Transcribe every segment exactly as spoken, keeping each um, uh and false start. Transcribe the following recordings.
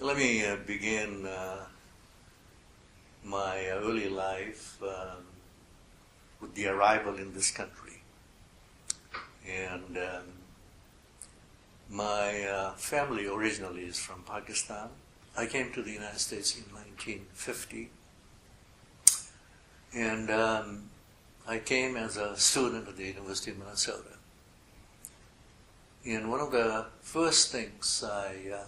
Let me uh, begin uh, my early life um, with the arrival in this country. And um, my uh, family originally is from Pakistan. I came to the United States in nineteen fifty. And um, I came as a student at the University of Minnesota. And one of the first things I uh,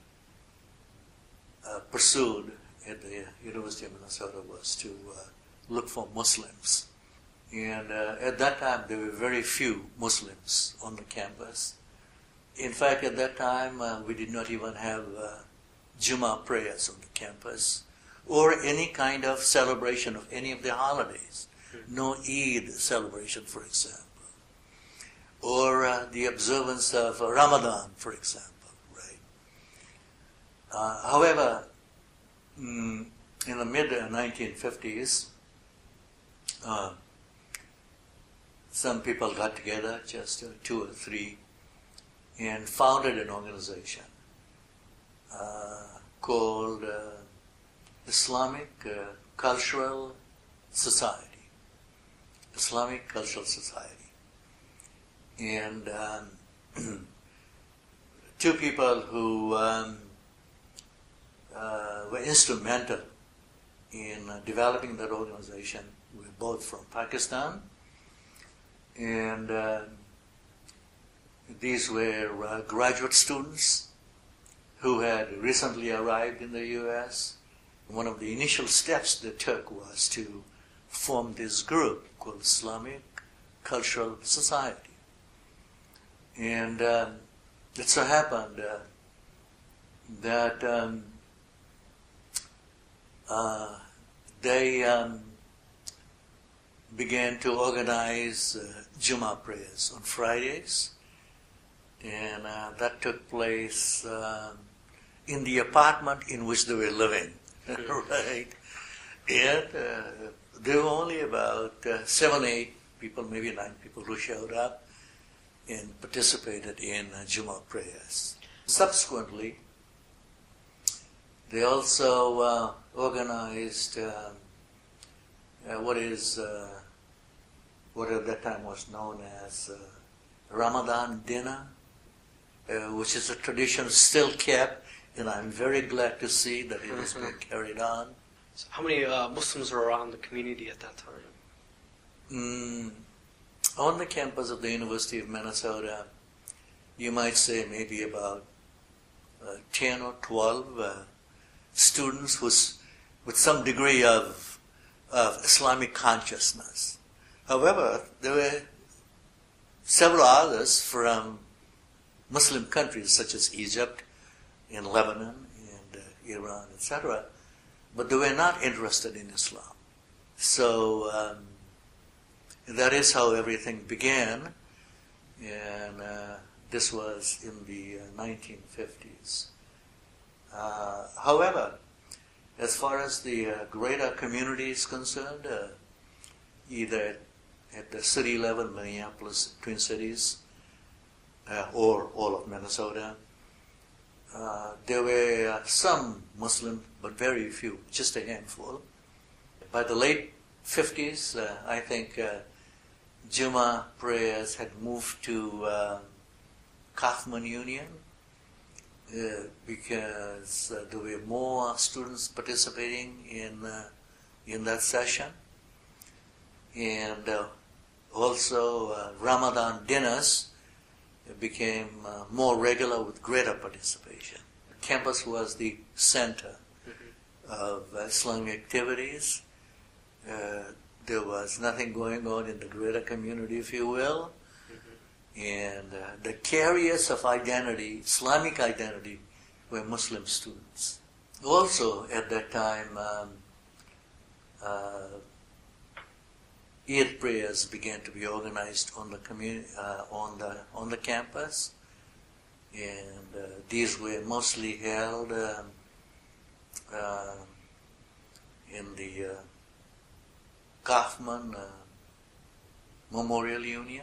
uh, pursued at the University of Minnesota was to uh, look for Muslims. And uh, at that time, there were very few Muslims on the campus. In fact, at that time, uh, we did not even have uh, Jummah prayers on the campus, or any kind of celebration of any of the holidays. No Eid celebration, for example, or uh, the observance of uh, Ramadan, for example, right? Uh, however, mm, in the mid nineteen fifties, uh, some people got together, just uh, two or three, and founded an organization uh, called uh, Islamic uh, Cultural Society. Islamic Cultural Society. And um, two people who um, uh, were instrumental in uh, developing that organization were both from Pakistan, and uh, these were uh, graduate students who had recently arrived in the U S. One of the initial steps they took was to form this group called Islamic Cultural Society. And um, it so happened uh, that um, uh, they um, began to organize uh, Jummah prayers on Fridays, and uh, that took place uh, in the apartment in which they were living, right? And uh, there were only about uh, seven, eight people, maybe nine people who showed up and participated in uh, Jummah prayers. Subsequently, they also uh, organized uh, uh, what is uh, what at that time was known as uh, Ramadan dinner, uh, which is a tradition still kept, and I'm very glad to see that it has been carried on. So how many uh, Muslims were around the community at that time? Mm, on the campus of the University of Minnesota, you might say maybe about uh, ten or twelve uh, students who's, with some degree of, of Islamic consciousness. However, there were several others from Muslim countries such as Egypt and Lebanon and uh, Iran, et cetera, but they were not interested in Islam. So um, that is how everything began, and uh, this was in the uh, nineteen fifties. Uh, however, as far as the uh, greater community is concerned, uh, either at the city level, Minneapolis, Twin Cities, uh, or all of Minnesota, uh, there were uh, some Muslim, but very few, just a handful. By the late fifties, uh, I think uh, Jummah prayers had moved to uh, Kaufman Union uh, because uh, there were more students participating in uh, in that session, and uh, also uh, Ramadan dinners became uh, more regular with greater participation. The campus was the center mm-hmm. of uh, Islamic activities. Uh, there was nothing going on in the greater community, if you will. Mm-hmm. And uh, the carriers of identity, Islamic identity, were Muslim students. Also, at that time, um, uh, Eid prayers began to be organized on the community, uh, on the on the campus, and uh, these were mostly held um, uh, in the uh, Kaufman uh, Memorial Union,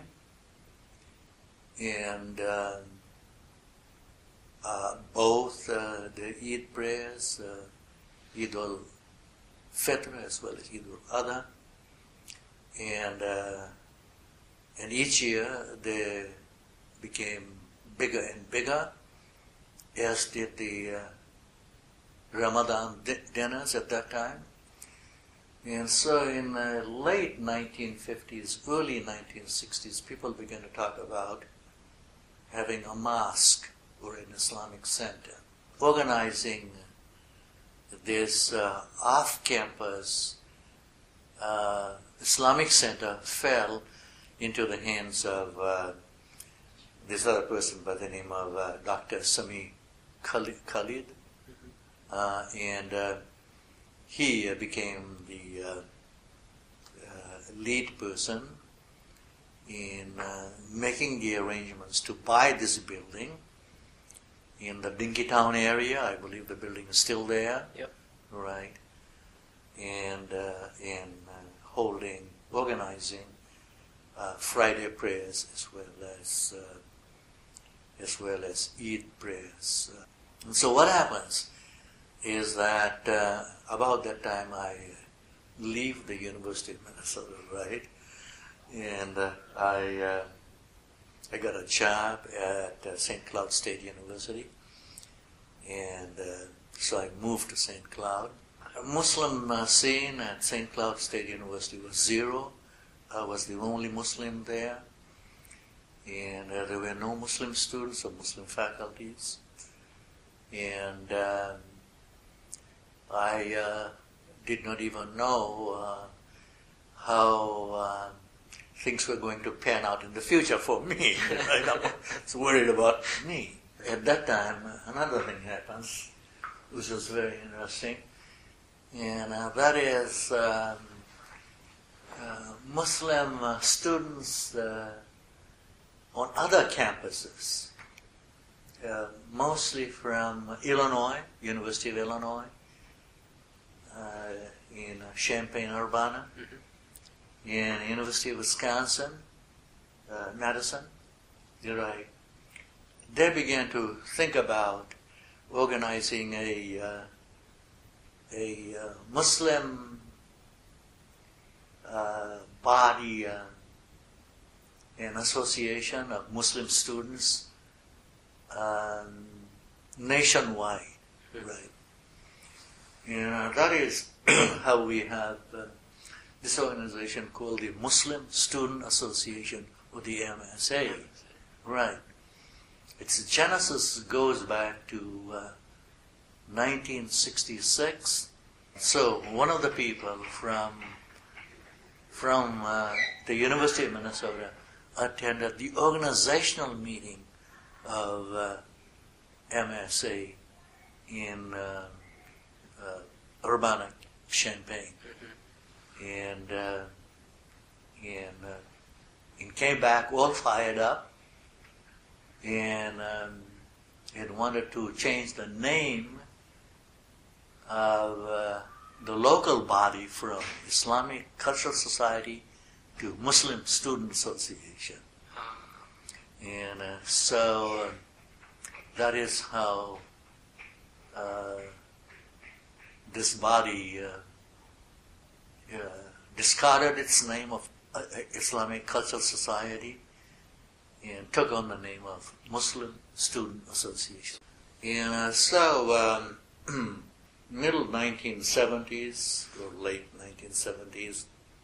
and uh, uh, both uh, the the Eid prayers, uh, Eid al-Fitr as well as Eid al-Adha. And, uh, and each year they became bigger and bigger, as did the uh, Ramadan di- dinners at that time. And so in the late nineteen fifties, early nineteen sixties, people began to talk about having a mosque or an Islamic center. Organizing this uh, off-campus uh, Islamic center fell into the hands of uh, this other person by the name of uh, Doctor Sami Khalid, Khalid. Uh, and uh, he uh, became the uh, uh, lead person in uh, making the arrangements to buy this building in the Dinkytown area. I believe the building is still there. Yep. Right. And uh, in uh, holding, organizing uh, Friday prayers as well as uh, as well as Eid prayers. Uh, and so what happens is that uh, about that time I leave the University of Minnesota, right? And uh, I uh, I got a job at uh, Saint Cloud State University, and uh, so I moved to Saint Cloud. A Muslim uh, scene at Saint Cloud State University was zero. I was the only Muslim there, and uh, there were no Muslim students or Muslim faculties. And um, I uh, did not even know uh, how uh, things were going to pan out in the future for me. Right? I was worried about me. At that time, another thing happens, which was very interesting, and uh, that is um, uh, Muslim uh, students uh, on other campuses, uh, mostly from Illinois, University of Illinois, uh, in Champaign-Urbana, mm-hmm. in University of Wisconsin, uh, Madison, right. They began to think about organizing a uh, a uh, Muslim uh, body, uh, an association of Muslim students um, nationwide, mm-hmm. right? And uh, that is how we have uh, this organization called the Muslim Student Association, or the M S A, right? Its genesis goes back to uh, nineteen sixty-six. So one of the people from from uh, the University of Minnesota attended the organizational meeting of uh, M S A in uh, uh, Urbana, Champaign, and uh, and uh, and came back all fired up, and um, it wanted to change the name of uh, the local body from Islamic Cultural Society to Muslim Student Association. And uh, so uh, that is how uh, this body uh, uh, discarded its name of uh, Islamic Cultural Society and took on the name of Muslim Student Association. And uh, so, um, middle nineteen seventies or late nineteen seventies,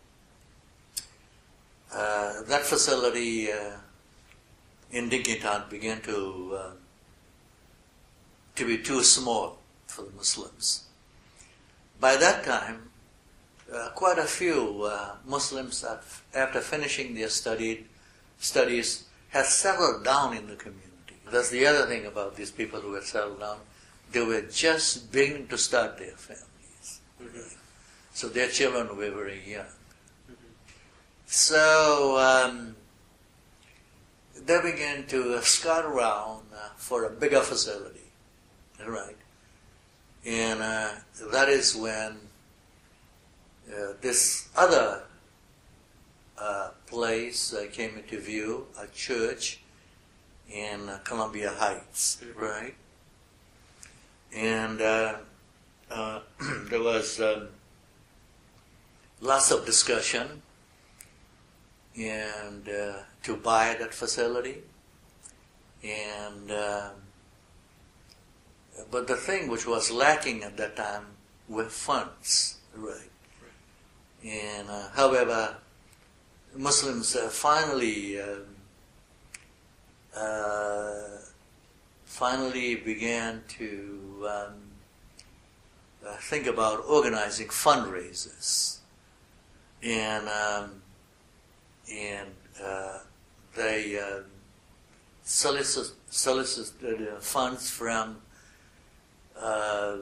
uh, that facility uh, in Dinkytown began to uh, to be too small for the Muslims. By that time, uh, quite a few uh, Muslims, after finishing their studied, studies, had settled down in the community. That's the other thing about these people who had settled down. They were just beginning to start their families. Mm-hmm. So their children were very young. Mm-hmm. So um, they began to scout around uh, for a bigger facility. Right. And uh, that is when uh, this other uh, place uh, came into view, a church in uh, Columbia Heights, mm-hmm. right? and uh, uh, there was um, lots of discussion and uh, to buy that facility, and uh, but the thing which was lacking at that time were funds, right? right. And uh, however, Muslims uh, finally um, uh, finally began to um, uh, think about organizing fundraisers, and um, and uh, they uh, solicit, solicited uh, funds from uh,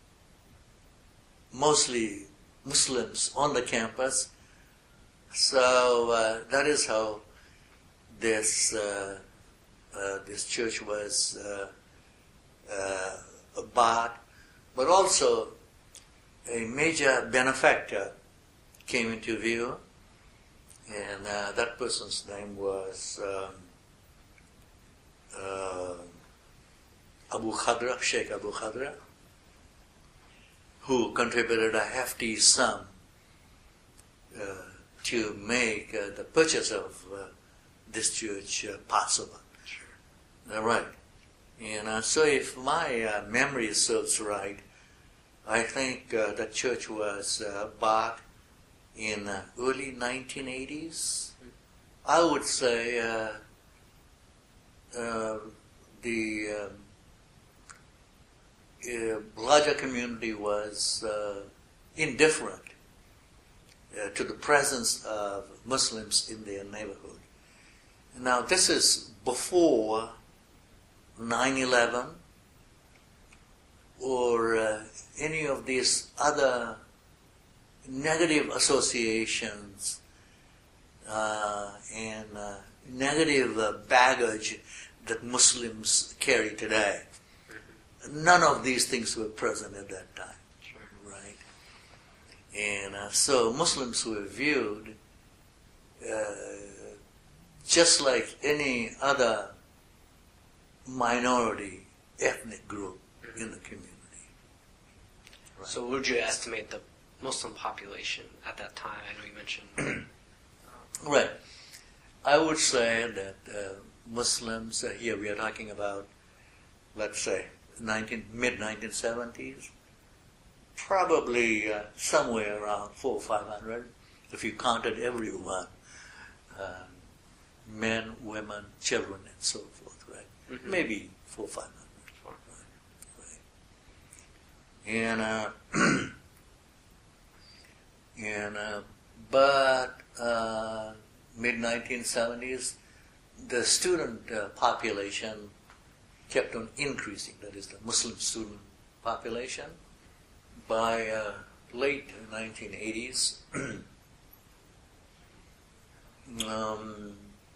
mostly Muslims on the campus. So uh, that is how this uh, uh, this church was uh, uh, bought. But also a major benefactor came into view, and uh, that person's name was um, uh, Abu Khadra, Sheikh Abu Khadra, who contributed a hefty sum uh, to make uh, the purchase of uh, this church uh, possible. Sure. All right. And uh, so if my uh, memory serves right, I think uh, the church was uh, bought in uh, early nineteen eighties. I would say uh, uh, the um, uh, larger community was uh, indifferent uh, to the presence of Muslims in their neighborhood. Now this is before nine eleven or uh, any of these other negative associations uh, and uh, negative uh, baggage that Muslims carry today. None of these things were present at that time, sure. Right? And uh, so Muslims were viewed uh, just like any other minority ethnic group in the community. Right. So would you estimate the Muslim population at that time? I know you mentioned... Right. I would say that uh, Muslims, uh, here we are talking about, let's say, nineteen, mid nineteen seventies, probably uh, somewhere around four or five hundred, if you counted everyone, uh, men, women, children, and so forth, right? Mm-hmm. Maybe four or five hundred. And uh, and uh, but uh, mid nineteen seventies, the student uh, population kept on increasing. That is the Muslim student population. By uh, late nineteen eighties, um,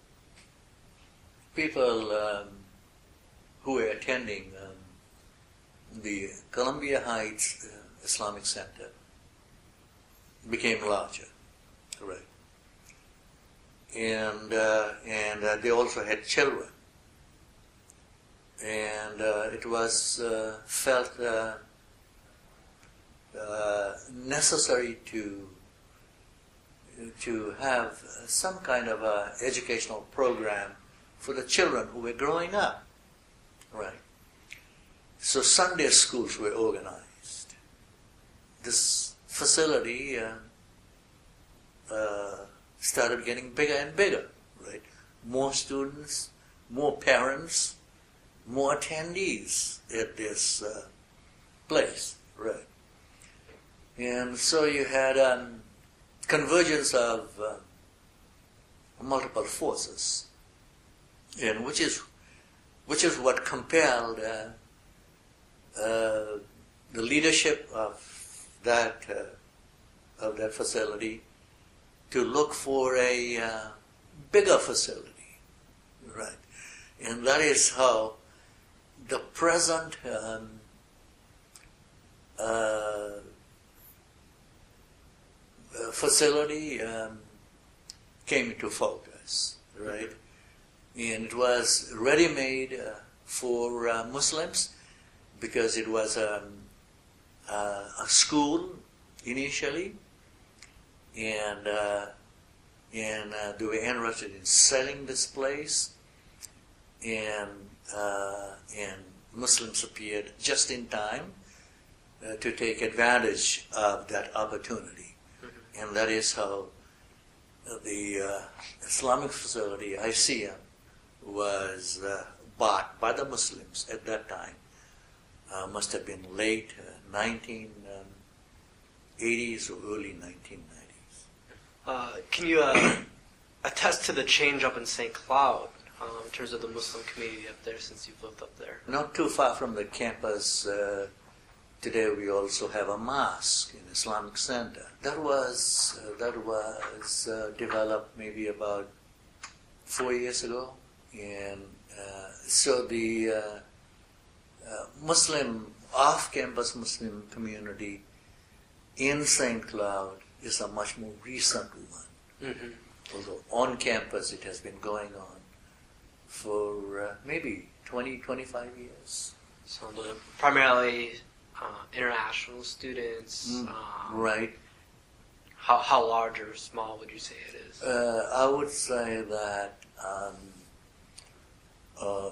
people um, who were attending um, the Columbia Heights uh, Islamic Center became larger, right? And uh, and uh, they also had children, and uh, it was uh, felt uh, uh, necessary to to have some kind of a educational program for the children who were growing up, right? So Sunday schools were organized. This facility uh, uh, started getting bigger and bigger, right? More students, more parents, more attendees at this uh, place, right? And so you had um, convergence of uh, multiple forces, and which is which is what compelled uh, Uh, the leadership of that uh, of that facility to look for a uh, bigger facility, right? And that is how the present um, uh, facility um, came into focus, right? And it was ready-made uh, for uh, Muslims. because it was a, a, a school initially, and uh, and uh, they were interested in selling this place, and uh, and Muslims appeared just in time uh, to take advantage of that opportunity, mm-hmm. and that is how the uh, Islamic facility, I C M, was uh, bought by the Muslims at that time. Uh, must have been late uh, nineteen eighties or early nineteen nineties. Uh, can you uh, attest to the change up in Saint Cloud um, in terms of the Muslim community up there since you've lived up there? Not too far from the campus, uh, today we also have a mosque, an Islamic center. That was uh, that was uh, developed maybe about four years ago, and uh, so the uh, uh, Muslim off-campus Muslim community in Saint Cloud is a much more recent one. Mm-hmm. Although on campus it has been going on for uh, maybe twenty, twenty-five years. So the primarily uh, international students. Mm, um, right. How how large or small would you say it is? Uh, I would say that um, uh,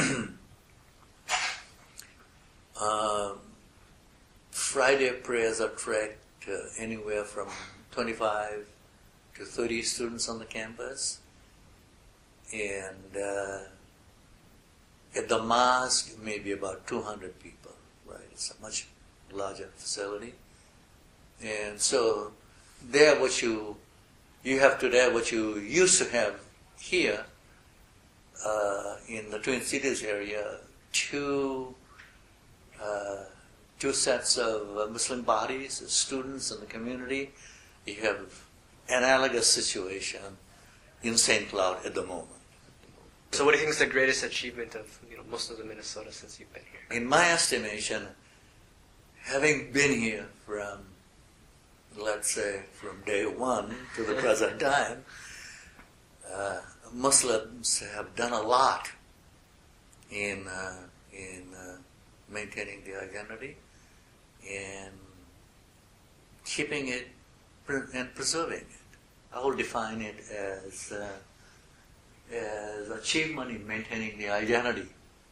uh, Friday prayers attract uh, anywhere from twenty-five to thirty students on the campus, and uh, at the mosque maybe about two hundred people. Right, it's a much larger facility, and so there what you you have today what you used to have here uh, in the Twin Cities area, two uh, two sets of uh, Muslim bodies, students in the community. You have analogous situation in Saint Cloud at the moment. So what do you think is the greatest achievement of you know Muslims in Minnesota since you've been here? In my estimation, having been here from, let's say, from day one to the present time, uh, Muslims have done a lot in uh, in uh, maintaining their identity and keeping it and preserving it. I will define it as uh, as achievement in maintaining the identity.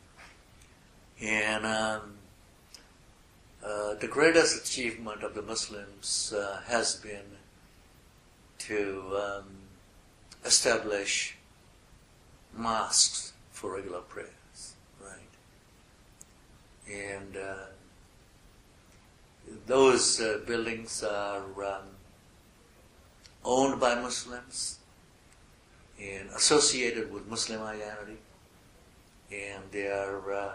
And um, uh, the greatest achievement of the Muslims uh, has been to um, establish mosques for regular prayers, right? And uh, those uh, buildings are um, owned by Muslims and associated with Muslim identity, and they are uh,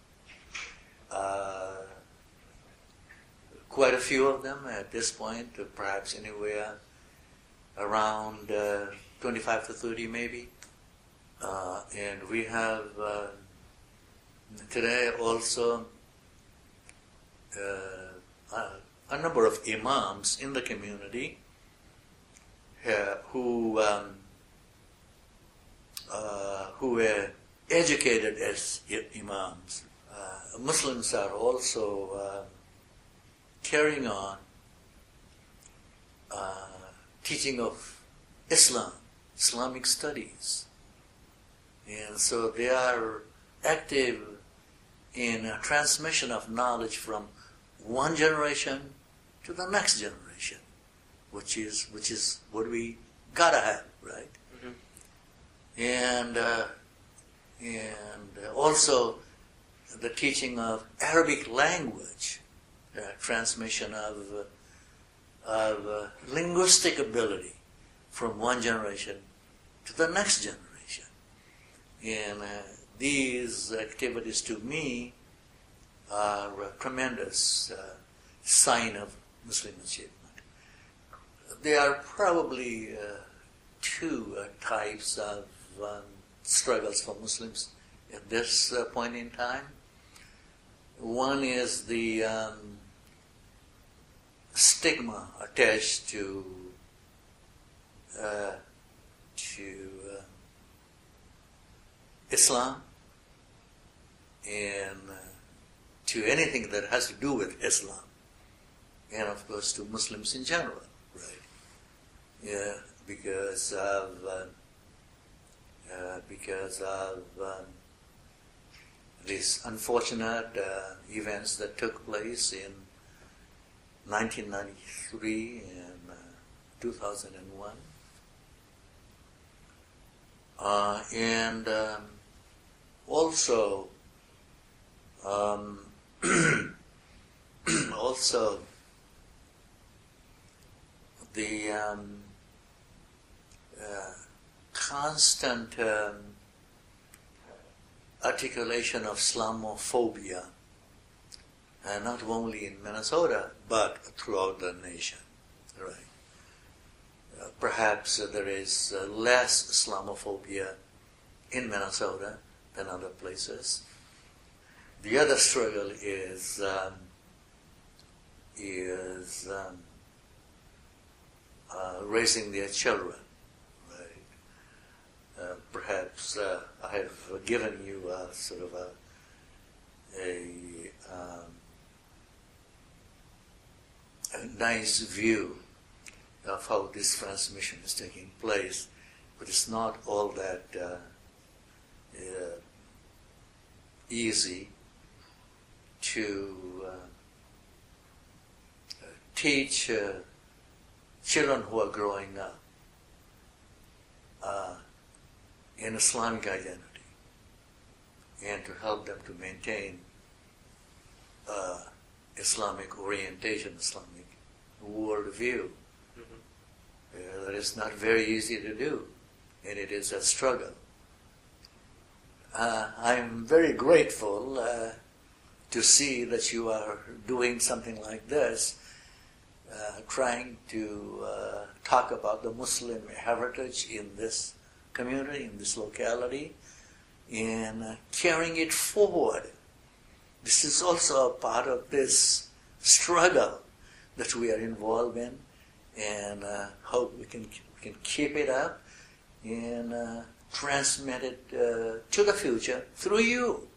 uh, quite a few of them at this point, uh, perhaps anywhere around uh, twenty-five to thirty maybe. Uh, and we have uh, today also uh, a, a number of imams in the community uh, who um, uh, who were educated as imams. Uh, Muslims are also uh, carrying on uh, teaching of Islam, Islamic studies. And so they are active in a transmission of knowledge from one generation to the next generation, which is which is what we gotta have, right? Mm-hmm. And uh, and also the teaching of Arabic language, uh, transmission of uh, of uh, linguistic ability from one generation to the next generation. And uh, these activities to me are a tremendous uh, sign of Muslim achievement. There are probably uh, two uh, types of um, struggles for Muslims at this uh, point in time. One is the um, stigma attached to uh, to uh, Islam, and uh, to anything that has to do with Islam, and of course to Muslims in general, right? Yeah, because of uh, uh, because of um, these unfortunate uh, events that took place in nineteen ninety-three and uh, two thousand one, uh, and um, also um, also the um, uh, constant um, articulation of Islamophobia, uh, not only in Minnesota but throughout the nation. Right? Uh, perhaps uh, there is uh, less Islamophobia in Minnesota than other places. The other struggle is um, is um, uh, raising their children. Uh, perhaps uh, I have given you a sort of a, a, um, a nice view of how this transmission is taking place, but it's not all that uh, uh, easy to uh, teach uh, children who are growing up uh, in Islamic identity, and to help them to maintain uh, Islamic orientation, Islamic worldview. Mm-hmm. Uh, that is not very easy to do, and it is a struggle. Uh, I am very grateful uh, to see that you are doing something like this, uh, trying to uh, talk about the Muslim heritage in this community, in this locality, and uh, carrying it forward. This is also a part of this struggle that we are involved in, and uh, hope we can we can keep it up and uh, transmit it uh, to the future through you.